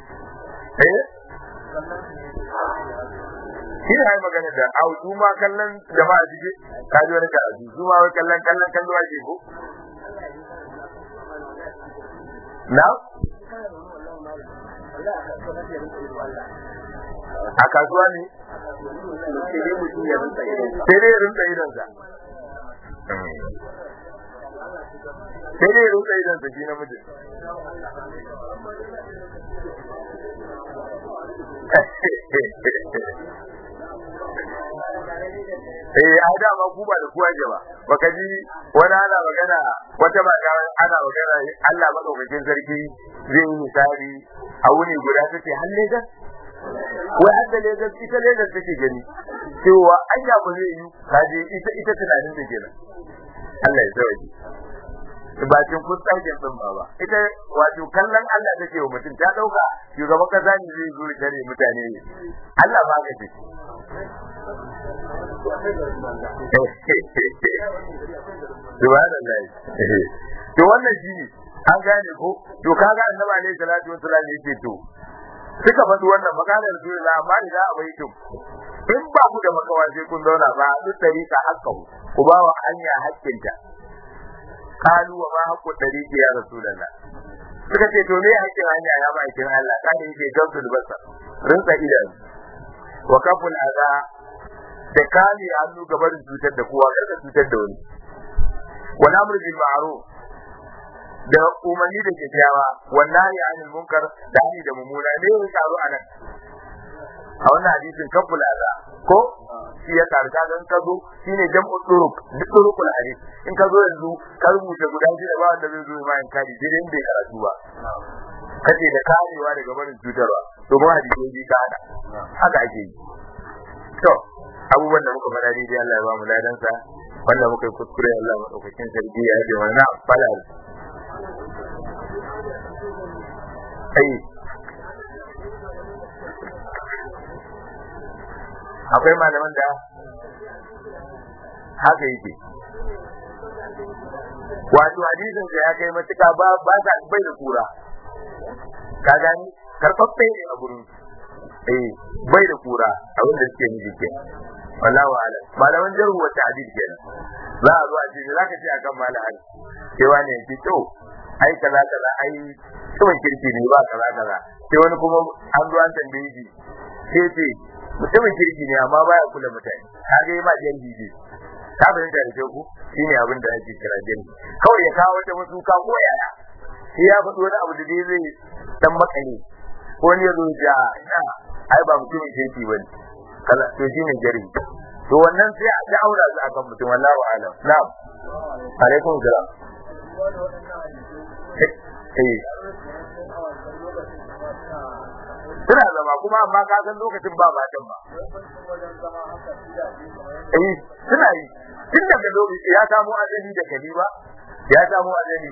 shi ne magana da au su ma kallon jama'a suke kaji wani karatu su ma kallon kallo ake ko na a kasuwa ne sai dai rinsa idonsa shi namiji ai dama ku ba da kuwa ke ba baka ji wani ana magana wata mata ana magana Allah madaukakin sarki zai yi misali a wuni guda take har Lagos wai har da Lagos ita Lagos take gani cewa anya ba zai yi kaje ita tunanin da kenan Allah ya sauke ba cin fuskar din ba ita wato kallon Allah take wa mutum ta dauka shugaban kaza ne zai zo tare mutane Allah ba ka ce subhanallah to wannan shine an gane ko to kaga annabi alaihi salatu wassalam yake to suka faɗi wannan maganar Rasulullah amma idan abaitum in ba ku da makawa sai kun zauna ba duk tarika hakku ku ba wa hanya hakkinta kalu wa ma haqqu tariqi ya Rasulullah suka ce to me hakkin hanya ya ba kin Allah kada yake gabdul basar rinsa idan wa kaful adha da kame hannu gaban cutar da kowa kada cutar da wani wal amru bil ma'ruf da umarni da kyakkyawa wallahi anil munkar da ni da mumuna ne ya tsaro anan a wannan hadisin kaful adha ko shi ya karka dan kazo shine jam'u turukul hadis in kazo yanzu ka rubuta guda shi da ba wanda zai zo ma in kadi dai in bai karatu ba kace da karewa daga barin cutarwa to ba hadisi ji ka haka ake yi to abubuwan da muka fara dai Allah ya ba mu ladan sa wanda muka yi kuskure Allah madaukakin sarki ya yi wannan falal akwai malaman da haka yake wato hadisin da ya kai matuka ba ta bai da kura ka gani karfaffe ne a gurin bai da kura abin da suke nufi ke wallahi wa'ala malaman jarhu wata hadisi kenan za a zo a ce za ka ce akan malaman cewa ne ki to ai kaza kaza ai mutumin kirki ne ba kaza kaza sai wani kuma an zo an tambaye shi sai ce mutumin kirki ne amma baya kula mutane kaga yi ma jangi ne ka fahimta da ku shine abin da ake kira jangi kawai ya kawo wata masuka ko yaya sai ya faɗi wani abu da dai zai dan makale ko ne zo ja ai ba mutumin kirki bane kala to shine jari to wannan sai a ga aura su akan mutum wallahi wa'ala na'am alaikum salam suna zama kuma amma ka san lokacin ba matan ba suna yi tun daga lokaci ya samu azali da kaliba ya samu azali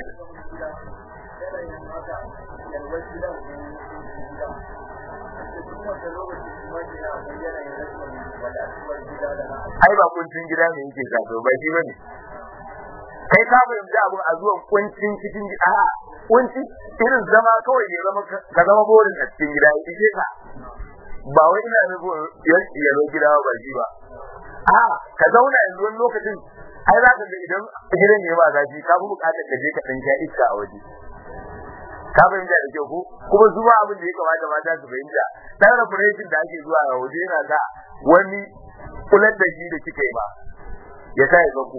ai ba kuncin gida ne yake kaso ba shi bane kai ka fahimci abun a zuwan kuncin cikin gida kunci irin zama kawai ne zama ka zama borin a cikin gida yake ka ba wai ina nufin yalo gida ba shi ba ka zauna yanzu wani lokacin ai za ka ga idan gidan ne ba zafi ka fi bukatar ka je ka dan sha iska a waje ka fahimta da kyau ko kuma zuwa abin da ya kamata mata su fahimta dan refreshin da ake zuwa a waje yana da wani kular da shi da kika yi ba ya sa ya zaku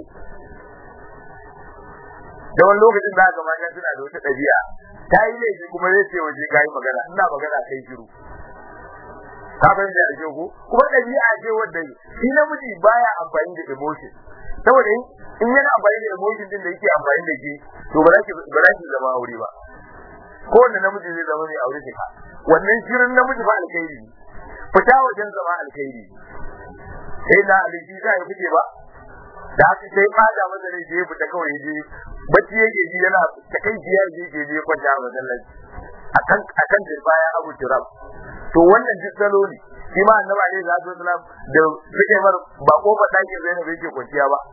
da wani lokacin da aka mata suna da wata ɗabi'a ta yi laifi kuma zai ce waje ka yi magana ina magana kai shiru ka fahimta da kyau ko kuma ɗabi'a ce wanda shi namiji baya amfani da emotion saboda in yana amfani da emotion din da yake amfani da shi to ba za ki zama aure ba ko wanda namiji zai zama mai aure ka wannan shirin namiji ba alkhairi fita wajen zama alkhairi sai na aliji za ya fice ba da haka sai fada masa ne je fita kawai je bacci yake ji yana ta kai jiya je kwanta a masallaci akan baya Abu Turab to wannan duk salo ne shi ma annabi alaihi salatu wasalam da suke mar ba kofar dakin Zainab yake kwanciya ba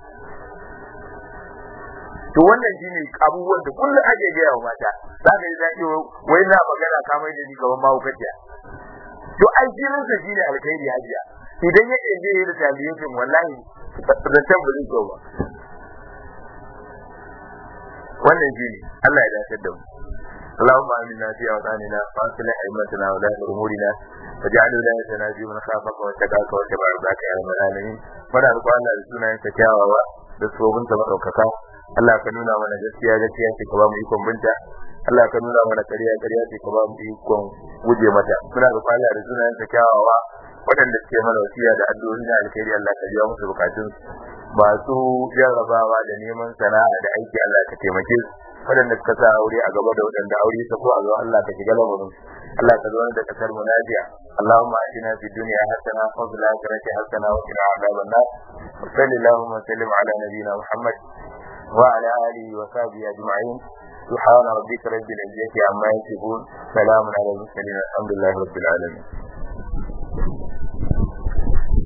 to wannan shine abubuwan da kullum ake gaya wa mata za ka yi zaki wai na magana ka mai da ni gaban mahaukaciya to ai jirin sa shine alkhairi hajiya idan ya je yi da taliyin wallahi zancen ba zai zo ba wannan shine Allah ya dace da mu اللهم آمنا في أوطاننا وأصلح أئمتنا ولاة أمورنا واجعل ولايتنا في من خافك واتقاك واتبع رضاك يا رب العالمين. muna roƙon Allah da sunayensa kyawawa da tsobinta madaukaka. Allah ka nuna mana gaskiya gaskiya ce ka ba mu ikon binta. Allah ka nuna mana ƙarya ƙarya ce ka ba mu ikon guje mata. Muna roƙon Allah da sunayensa kyawawa waɗanda suke mana wasiya da addu'o'i na alkhairi Allah ka biya musu bukatun masu jarrabawa da neman sana'a da aiki Allah ka taimake su. waɗanda suka sa aure a gaba da waɗanda aure ta ko a zo Allah ka shiga lamarin Allah ka zauna da kasar mu lafiya. Allahumma atina fid dunya hasana wa fil akhirati hasana wa qina adhaban nar. Sallallahu wa sallim ala nabiyyina Muhammad wa ala alihi wa sahbihi ajma'in. سبحان ربك رب العزة عما يصفون سلام على المرسلين الحمد لله رب العالمين.